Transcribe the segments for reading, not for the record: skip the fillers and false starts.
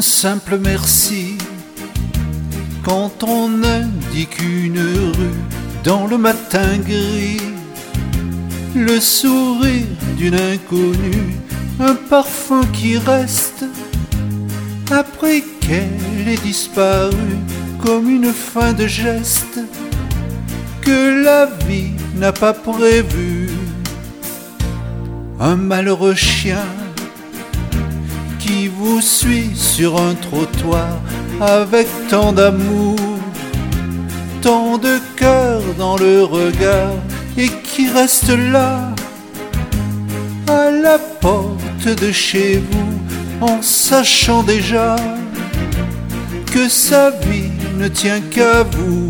simple merci quand on indique une rue dans le matin gris, le sourire d'une inconnue, un parfum qui reste après qu'elle ait disparu, comme une fin de geste que la vie n'a pas prévu. Un malheureux chien qui vous suit sur un trottoir avec tant d'amour, tant de cœur dans le regard, et qui reste là à la porte de chez vous, en sachant déjà que sa vie ne tient qu'à vous.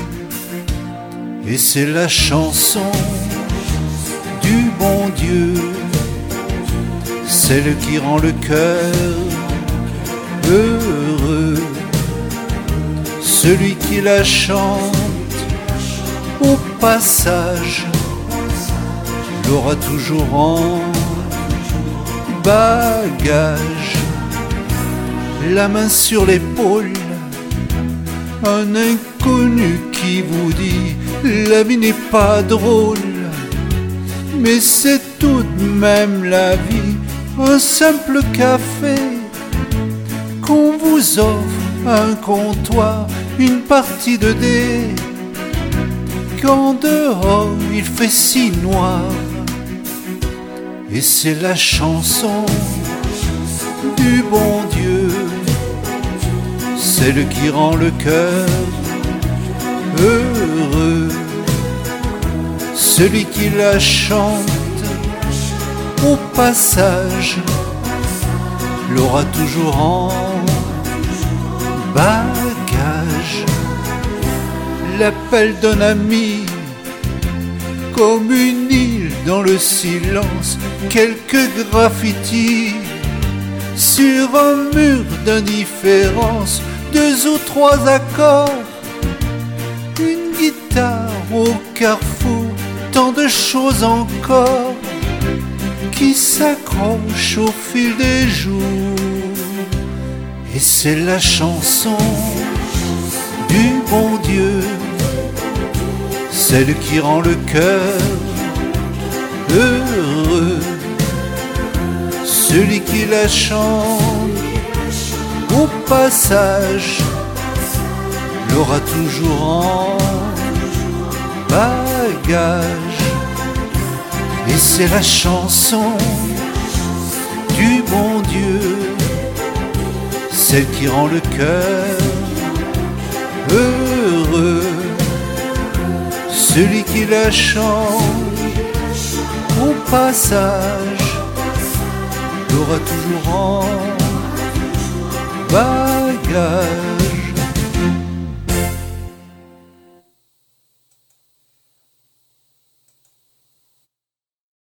Et c'est la chanson du bon Dieu, celle qui rend le cœur heureux. Celui qui la chante au passage l'aura toujours en bagage. La main sur l'épaule, un inconnu qui vous dit: la vie n'est pas drôle, mais c'est tout de même la vie. Un simple café qu'on vous offre à un comptoir, une partie de dés quand dehors il fait si noir. Et c'est la chanson du bon Dieu, celle qui rend le cœur heureux. Celui qui la chante au passage l'aura toujours en bagage. L'appel d'un ami comme une île dans le silence, quelques graffitis sur un mur d'indifférence, 2 ou 3 accords, une guitare au carrefour, tant de choses encore qui s'accrochent au fil des jours. Et c'est la chanson du bon Dieu, celle qui rend le cœur heureux. Celui qui la chante au passage l'aura toujours en bagage. Et c'est la chanson du bon Dieu, celle qui rend le cœur heureux. Celui qui la chante au passage l'aura toujours en bagage.